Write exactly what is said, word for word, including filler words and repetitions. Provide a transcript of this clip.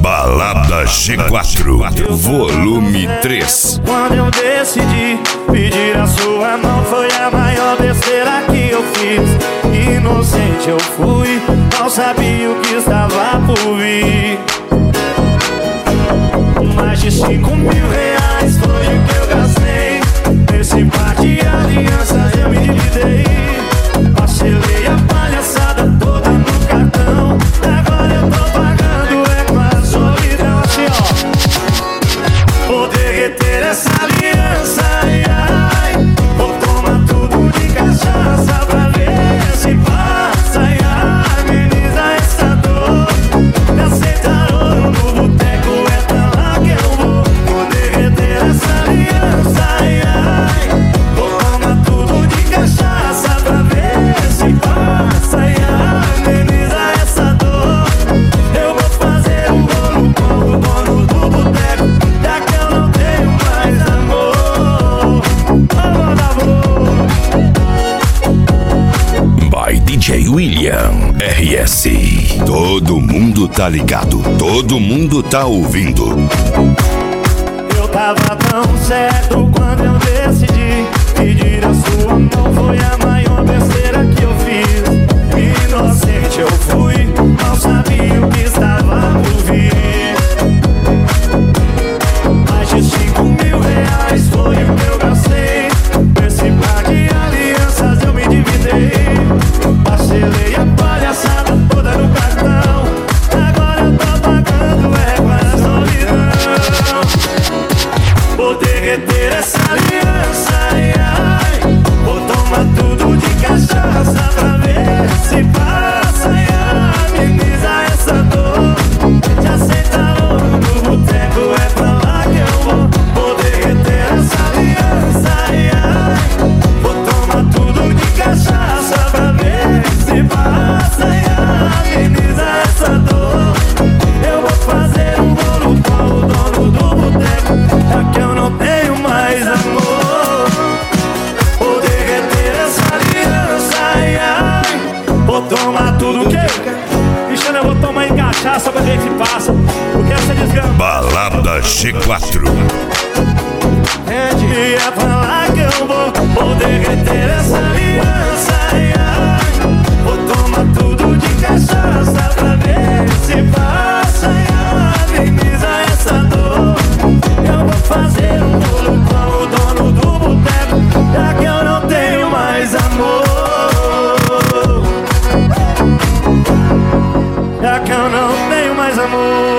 Balada G quatro, volume três. Quando eu decidi pedir a sua mão, foi a maior besteira que eu fiz. Inocente eu fui, não sabia o que estava por vir. Mais de cinco mil reais foi o que eu gastei. Nesse par de alianças eu me endividei. Parcelei a palhaçada toda no cartão. Agora eu tô pagando é com a solidão. Assim ó, vou derreter essa aliança, ai, ai. Vou tomar tudo de cachaça pra ver se passa, ai, ai. Ameniza essa dor. Me aceitaram no boteco, é pra lá que eu vou. Vou derreter essa aliança, ai, ai. Vou tomar tudo de cachaça pra ver se passa, ai, ai. Ameniza essa dor. Eu vou fazer um bolo com o dono do boteco, já que eu não tenho mais amor. By D J William R S. Todo mundo tá ligado, todo mundo tá ouvindo. Eu tava tão certo quando eu decidi pedir a sua mão. Foi a maior besteira que eu fiz. Inocente eu fui, não sabia o que estava por vir. Mais de cinco mil reais foi o que eu gastei. Nesse par de alianças eu me endividei. Parcelei a palhaçada toda no cartão. Agora eu tô pagando é com a solidão. Vou derreter essa aliança, ai, ai. Vou tomar tudo de cachaça pra ver se passa, ai, ai. Ameniza essa dor. Já aceitaram no boteco, é pra lá que eu vou. Vou derreter essa aliança, ai, ai. Vou tomar tudo de cachaça pra ver se passa, ai, ai. Ameniza essa dor. Eu vou fazer um bolo com o dono do boteco, já que eu não tenho mais amor. Vou derreter essa aliança, ai, ai. Vou tomar tudo que Cristiano, eu vou tomar em cachaça pra ver se passa, porque essa desgrama Balada G quatro. é dia pra lá que eu vou. Vou derreter essa aliança, ai, ai. Vou tomar tudo de cachaça pra ver se passa, ai, ai. Ameniza essa dor. Eu vou fazer um bolo com o dono do boteco, já que eu não tenho mais amor. Já que eu não tenho mais amor.